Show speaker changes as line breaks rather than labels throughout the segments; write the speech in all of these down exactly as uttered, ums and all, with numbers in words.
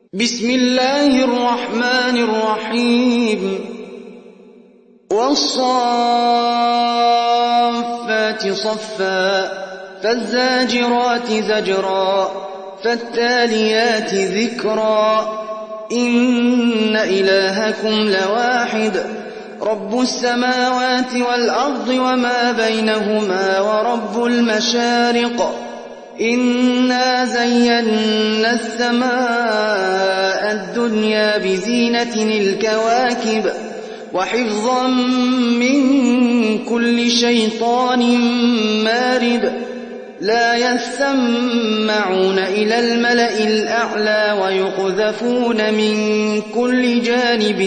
بسم الله الرحمن الرحيم والصافات صفا فالزاجرات زجرا فالتاليات ذكرا إن إلهكم لواحد رب السماوات والأرض وما بينهما ورب المشارق إنا زينا السماء الدنيا بزينة الكواكب وحفظا من كل شيطان مارد لا يسمعون إلى الملأ الأعلى ويقذفون من كل جانب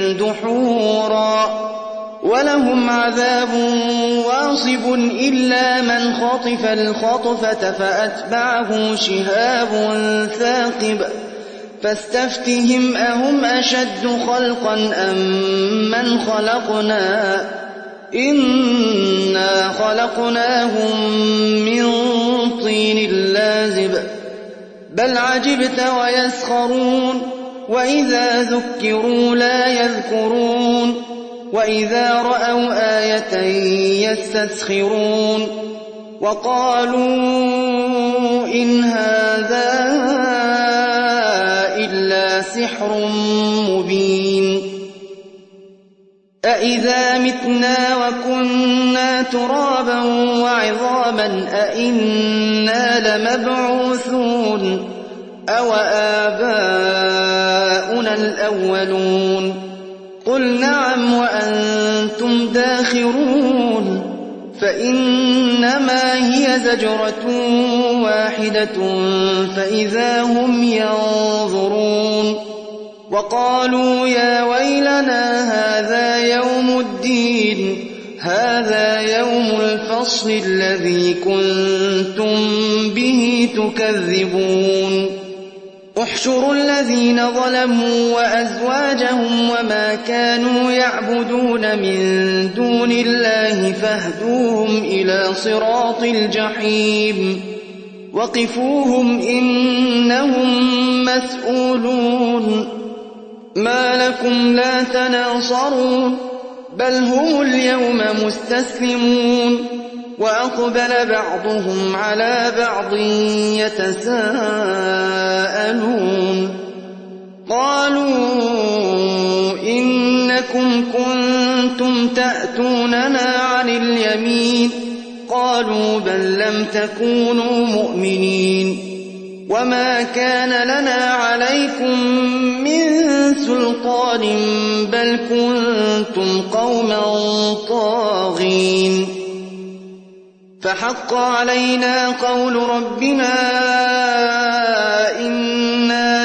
دحورا ولهم عذاب واصب إلا من خطف الخطفة فأتبعه شهاب ثاقب فاستفتهم أهم أشد خلقا أم من خلقنا إنا خلقناهم من طين لازب بل عجبت ويسخرون وإذا ذكروا لا يذكرون وإذا رأوا آية يستسخرون وقالوا إن هذا إلا سحر مبين أإذا متنا وكنا ترابا وعظاما أإنا لمبعوثون أو آباؤنا الأولون قل نعم وأنتم داخرون فإنما هي زجرة واحدة فإذا هم ينظرون وقالوا يا ويلنا هذا يوم الدين هذا يوم الفصل الذي كنتم به تكذبون احشروا الذين ظلموا وأزواجهم وما كانوا يعبدون من دون الله فاهدوهم إلى صراط الجحيم وقفوهم إنهم مسؤولون ما لكم لا تناصرون بل هم اليوم مستسلمون وأقبل بعضهم على بعض يتساءلون قالوا إنكم كنتم تأتوننا عن اليمين قالوا بل لم تكونوا مؤمنين وما كان لنا عليكم من سلطان بل كنتم قوما طاغين فحق علينا قول ربنا إنا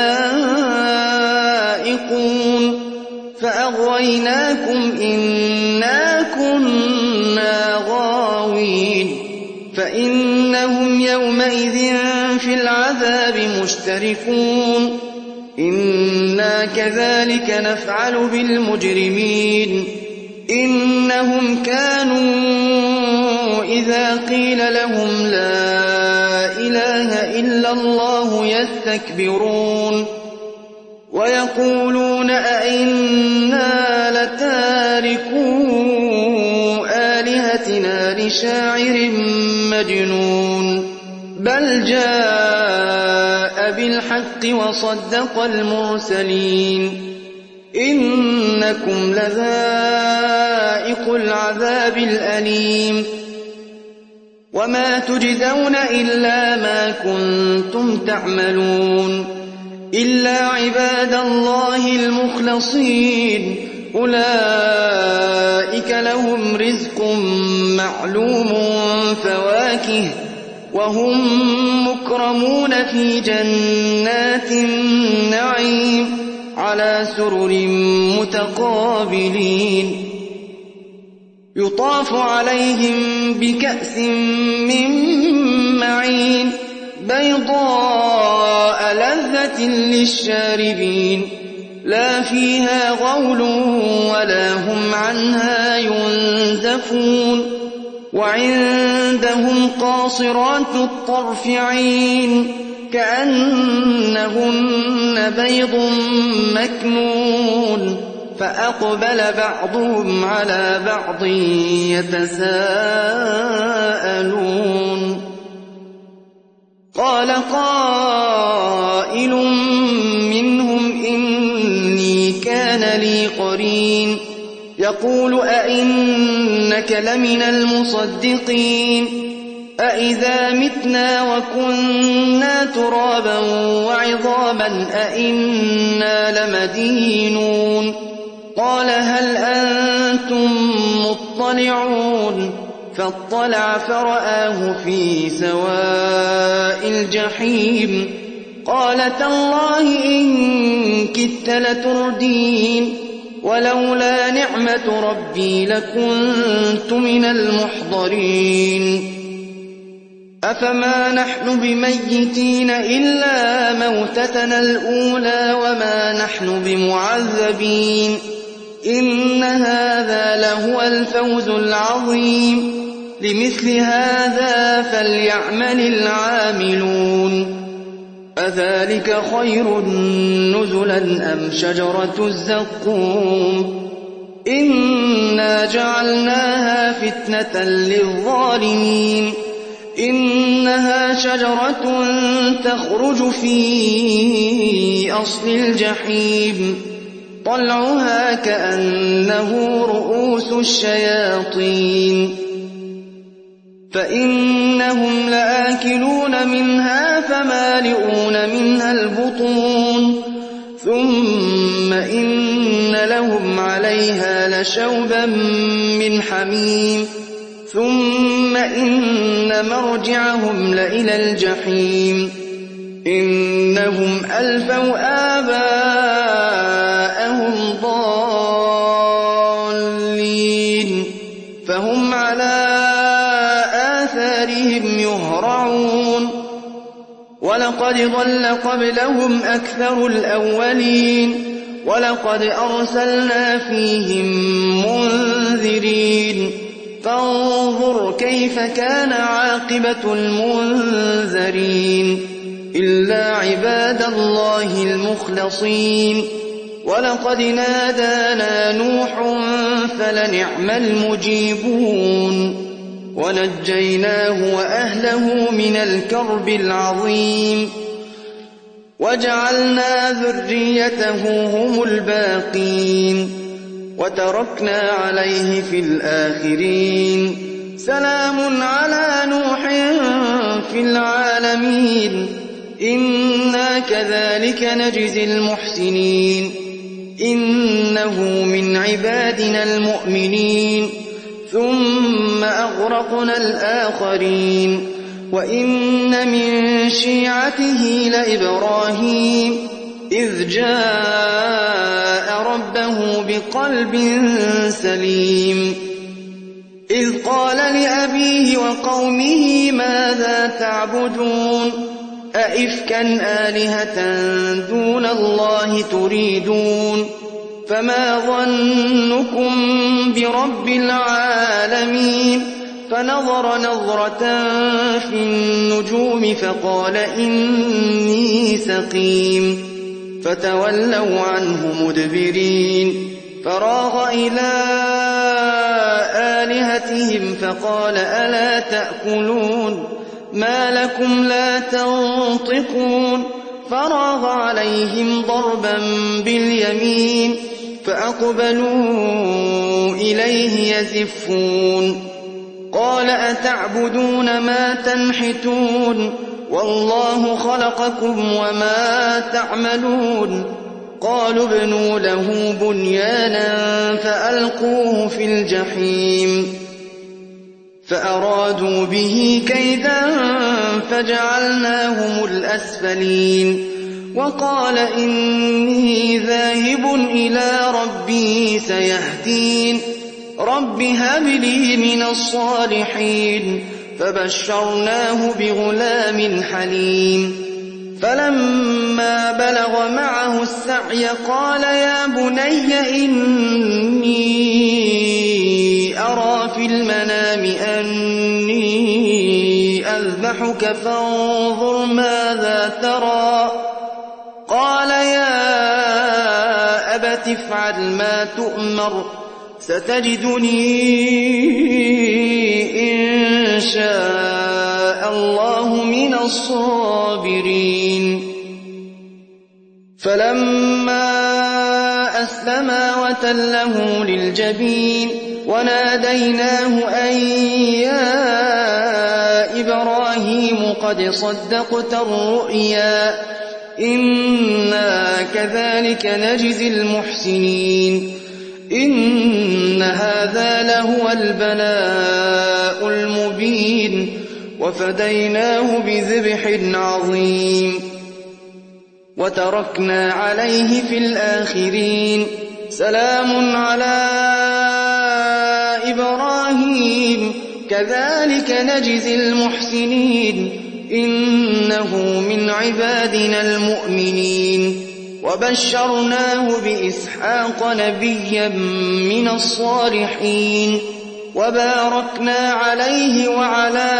لذائقون فأغويناكم إنا كنا غاوين فإنهم يومئذ في العذاب مشتركون إنا كذلك نفعل بالمجرمين إنهم كانوا إذا قيل لهم لا إله إلا الله يستكبرون ويقولون أئنا لتاركو آلهتنا لشاعر مجنون بل جاء بالحق وصدق المرسلين إنكم لذائق العذاب الأليم وما تجزون إلا ما كنتم تعملون إلا عباد الله المخلصين أولئك لهم رزق معلوم فواكه وهم مكرمون في جنات النعيم على سرر متقابلين يطاف عليهم بكأس من معين بيضاء لذة للشاربين لا فيها غول ولا هم عنها ينزفون وعندهم قاصرات الطرف عين كأنهن بيض مكنون فأقبل بعضهم على بعض يتساءلون قال قائل منهم إني كان لي قرين يقول أئنك لمن المصدقين أئذا متنا وكنا ترابا وعظاما أئنا لمدينون قال هل أنتم مطلعون فاطلع فرآه في سواء الجحيم قال تالله إن كدت لتردين ولولا نعمة ربي لكنت من المحضرين أفما نحن بميتين إلا موتتنا الأولى وما نحن بمعذبين إن هذا لهو الفوز العظيم لمثل هذا فليعمل العاملون أذلك خير نزلا أم شجرة الزقوم إنا جعلناها فتنة للظالمين إنها شجرة تخرج في أصل الجحيم طلعها كأنه رؤوس الشياطين فإنهم لآكلون منها فمالئون منها البطون ثم إن لهم عليها لشوبا من حميم ثم إن مرجعهم لإلى الجحيم إنهم ألفوا آباءهم ضالين فهم على آثارهم يهرعون ولقد ضل قبلهم أكثر الأولين ولقد أرسلنا فيهم منذرين فانظر كيف كان عاقبة المنذرين إلا عباد الله المخلصين ولقد نادانا نوح فلنعم المجيبون ونجيناه وأهله من الكرب العظيم وجعلنا ذريته هم الباقين وتركنا عليه في الآخرين سلام على نوح في العالمين إنا كذلك نجزي المحسنين إنه من عبادنا المؤمنين ثم أغرقنا الآخرين وإن من شيعته لإبراهيم إذ جاء ربه بقلب سليم إذ قال لأبيه وقومه ماذا تعبدون أئفكا آلهة دون الله تريدون فما ظنكم برب العالمين فنظر نظرة في النجوم فقال إني سقيم فتولوا عنه مدبرين فراغ إلى آلهتهم فقال ألا تأكلون ما لكم لا تنطقون فراغ عليهم ضربا باليمين فأقبلوا إليه يزفون قال أتعبدون ما تنحتون والله خلقكم وما تعملون قالوا ابنوا له بنيانا فألقوه في الجحيم فأرادوا به كيدا فجعلناهم الأسفلين وقال إني ذاهب إلى ربي سيهدين رب هب لي من الصالحين فبشرناه بغلام حليم فلما بلغ معه السعي قال يا بني إني أرى في المنام أني أذبحك يذبحك فانظر ماذا ترى قال يا أبت افعل ما تؤمر ستجدني إن شاء الله من الصابرين فلما أسلما وتله للجبين وناديناه أن يا إبراهيم قد صدقت الرؤيا إنا كذلك نجزي المحسنين إن هذا لهو البلاء المبين وفديناه بذبح عظيم وتركنا عليه في الآخرين سلام على إبراهيم كذلك نجزي المحسنين إنه من عبادنا المؤمنين وبشرناه بإسحاق نبيا من الصالحين وباركنا عليه وعلى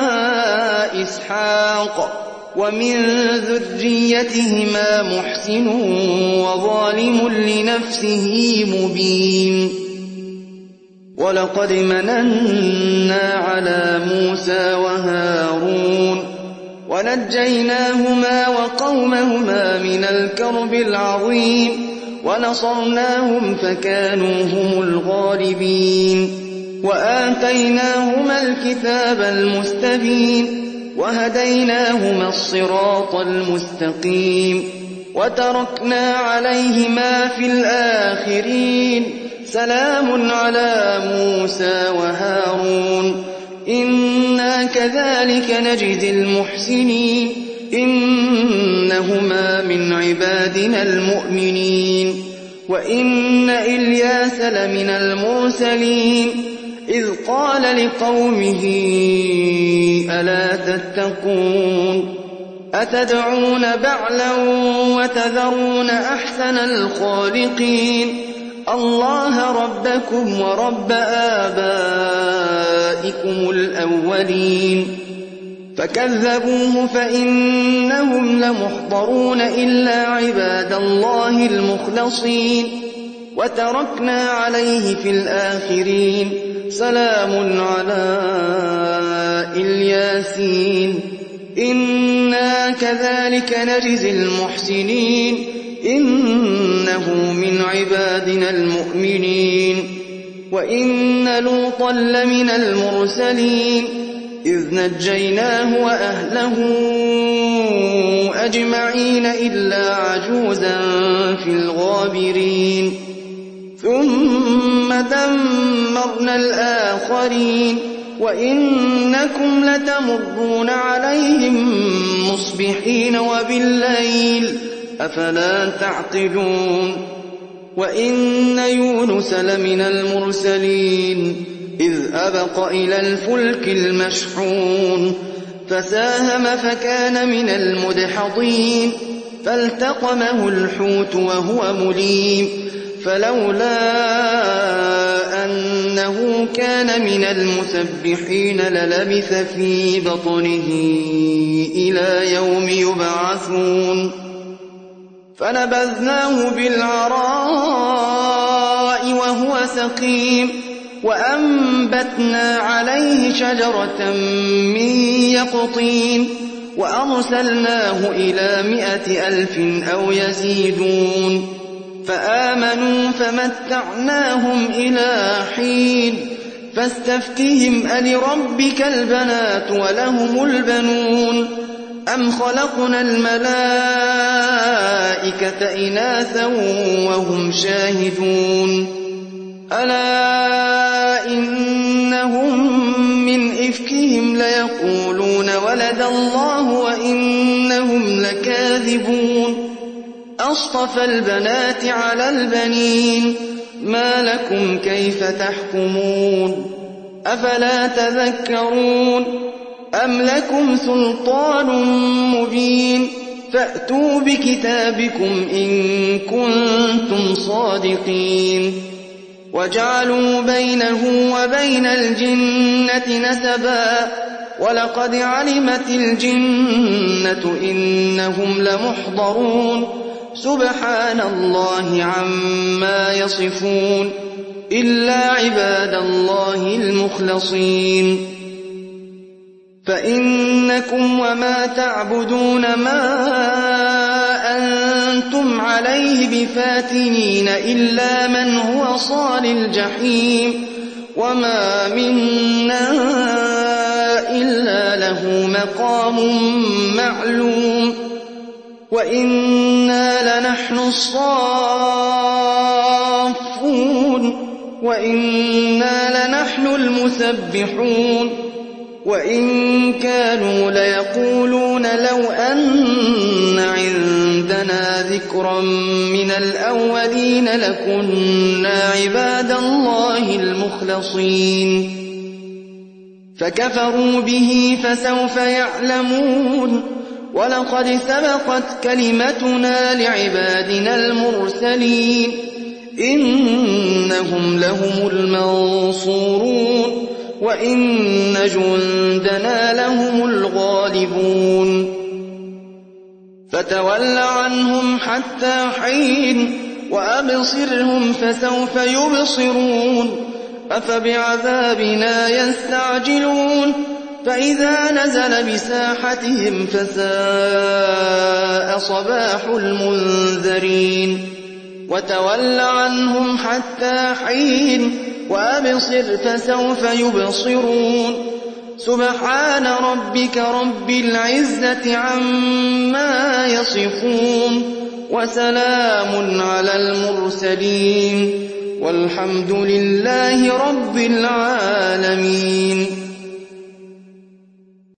إسحاق ومن ذريتهما محسن وظالم لنفسه مبين ولقد مننا على موسى وهارون ونجيناهما وقومهما من الكرب العظيم ونصرناهم فكانوا هم الغالبين وآتيناهما الكتاب المستبين وهديناهما الصراط المستقيم وتركنا عليهما في الآخرين سلام على موسى وهارون إنا كذلك نجزي المحسنين إنهما من عبادنا المؤمنين وإن إلياس لمن المرسلين إذ قال لقومه ألا تتقون أتدعون بعلا وتذرون أحسن الخالقين الله ربكم ورب آبائكم الأولين فكذبوه فإنهم لمحضرون إلا عباد الله المخلصين وتركنا عليه في الآخرين سلام على الياسين إنا كذلك نجزي المحسنين إنه من عبادنا المؤمنين وإن لوطا لمن المرسلين إذ نجيناه وأهله أجمعين إلا عجوزا في الغابرين ثم دمرنا الآخرين وإنكم لتمرون عليهم مصبحين وبالليل أفلا تعقلون وإن يونس لمن المرسلين إذ أبق إلى الفلك المشحون فساهم فكان من المدحضين فالتقمه الحوت وهو مليم فلولا أنه كان من المسبحين للبث في بطنه إلى يوم يبعثون فنبذناه بالعراء وهو سقيم وأنبتنا عليه شجرة من يقطين وأرسلناه إلى مائة ألف أو يزيدون فآمنوا فمتعناهم إلى حين فاستفتهم ألربك البنات ولهم البنون أم خلقنا الملائكة إناثا وهم شاهدون ألا إنهم من إفكهم ليقولون ولد الله وإنهم لكاذبون أصطفى البنات على البنين ما لكم كيف تحكمون أفلا تذكرون أم لكم سلطان مبين فأتوا بكتابكم إن كنتم صادقين وجعلوا بينه وبين الجنة نسبا ولقد علمت الجنة إنهم لمحضرون سبحان الله عما يصفون إلا عباد الله المخلصين فإنكم وما تعبدون ما أنتم عليه بفاتنين إلا من هو صال الجحيم وما منا إلا له مقام معلوم وإنا لنحن الصافون وإنا لنحن المسبحون وإن كانوا ليقولون لو أن عندنا ذكرا من الأولين لكنا عباد الله المخلصين فكفروا به فسوف يعلمون ولقد سبقت كلمتنا لعبادنا المرسلين إنهم لهم المنصورون وإن جندنا لهم الغالبون فتول عنهم حتى حين وأبصرهم فسوف يبصرون أفبعذابنا يستعجلون فإذا نزل بساحتهم فساء صباح المنذرين وتول عنهم حتى حين وأبصر فسوف يبصرون سبحان ربك رب العزة عما يصفون وسلام على المرسلين والحمد لله رب العالمين.